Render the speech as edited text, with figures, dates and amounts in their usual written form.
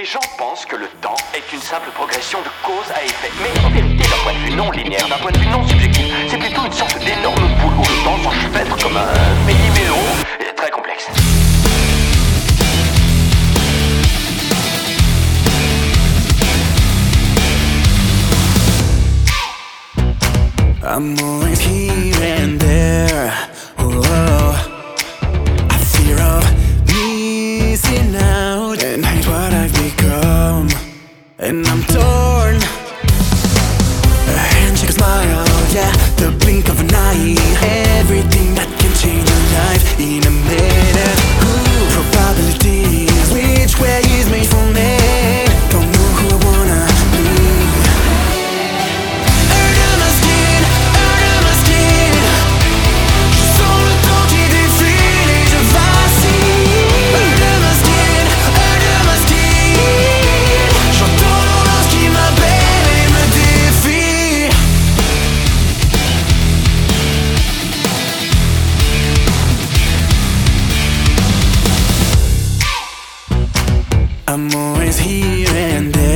gens pensent que le temps est une simple progression de cause à effet. Mais en vérité, d'un point de vue non linéaire, d'un point de vue non subjectif, c'est plutôt une sorte d'énorme boule où le temps s'enchevêtre comme un méli-mélo très complexe. I'm always here and there. Oh, I fear of missing out and hate what I've become. And I'm torn. A handshake, a smile, yeah, the blink of an eye. Everything that can change a life in a minute. Ooh, probabilities, which way is made for me? Don't know who I wanna be. I'm always here and there.